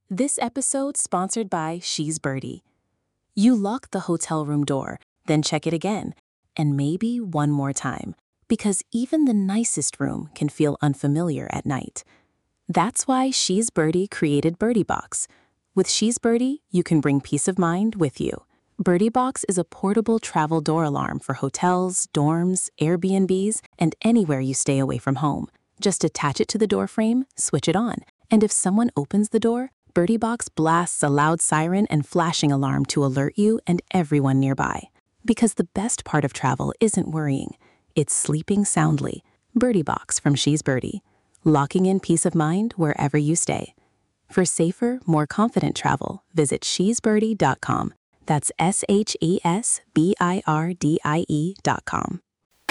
This episode sponsored by She's Birdie. You lock the hotel room door, then check it again, and maybe one more time, because even the nicest room can feel unfamiliar at night. That's why She's Birdie created Birdie Box. With She's Birdie, you can bring peace of mind with you. Birdie Box is a portable travel door alarm for hotels, dorms, Airbnbs, and anywhere you stay away from home. Just attach it to the door frame, switch it on, and if someone opens the door, Birdie Box blasts a loud siren and flashing alarm to alert you and everyone nearby. Because the best part of travel isn't worrying, it's sleeping soundly. Birdie Box from She's Birdie, locking in peace of mind wherever you stay. For safer, more confident travel, visit shesbirdie.com. That's SHESBIRDIE.com.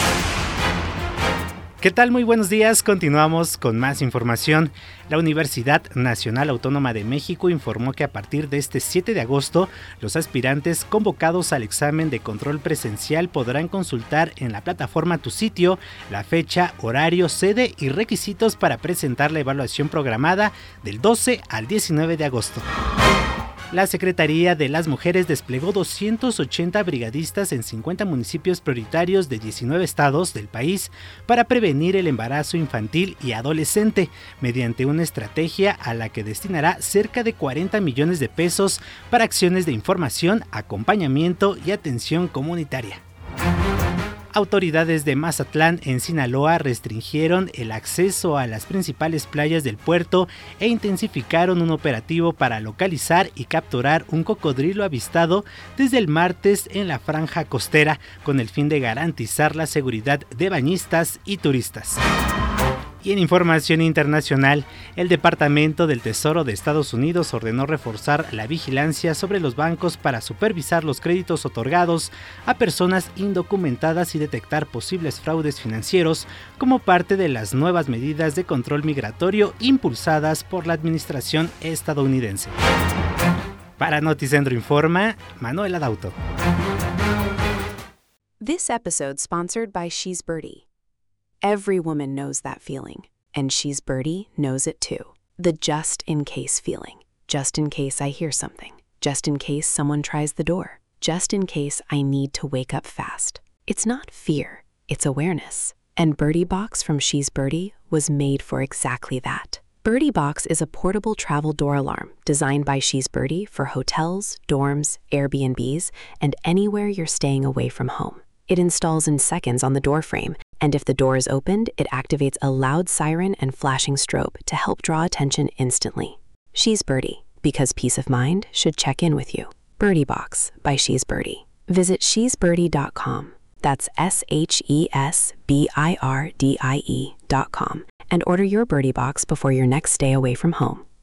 ¿Qué tal? Muy buenos días, continuamos con más información. La Universidad Nacional Autónoma de México informó que a partir de este 7 de agosto, los aspirantes convocados al examen de control presencial podrán consultar en la plataforma Tu Sitio la fecha, horario, sede y requisitos para presentar la evaluación programada del 12 al 19 de agosto. La Secretaría de las Mujeres desplegó 280 brigadistas en 50 municipios prioritarios de 19 estados del país para prevenir el embarazo infantil y adolescente, mediante una estrategia a la que destinará cerca de 40 millones de pesos para acciones de información, acompañamiento y atención comunitaria. Autoridades de Mazatlán, en Sinaloa, restringieron el acceso a las principales playas del puerto e intensificaron un operativo para localizar y capturar un cocodrilo avistado desde el martes en la franja costera, con el fin de garantizar la seguridad de bañistas y turistas. Y en información internacional, el Departamento del Tesoro de Estados Unidos ordenó reforzar la vigilancia sobre los bancos para supervisar los créditos otorgados a personas indocumentadas y detectar posibles fraudes financieros como parte de las nuevas medidas de control migratorio impulsadas por la administración estadounidense. Para Noticentro Informa, Manuela Dauto. This episode sponsored by She's Birdie. Every woman knows that feeling, and She's Birdie knows it too. The just-in-case feeling. Just in case I hear something. Just in case someone tries the door. Just in case I need to wake up fast. It's not fear, it's awareness. And Birdie Box from She's Birdie was made for exactly that. Birdie Box is a portable travel door alarm designed by She's Birdie for hotels, dorms, Airbnbs, and anywhere you're staying away from home. It installs in seconds on the door frame, and if the door is opened, it activates a loud siren and flashing strobe to help draw attention instantly. She's Birdie, because peace of mind should check in with you. Birdie Box by She's Birdie. Visit shesbirdie.com. That's SHESBIRDIE.com and order your Birdie Box before your next stay away from home.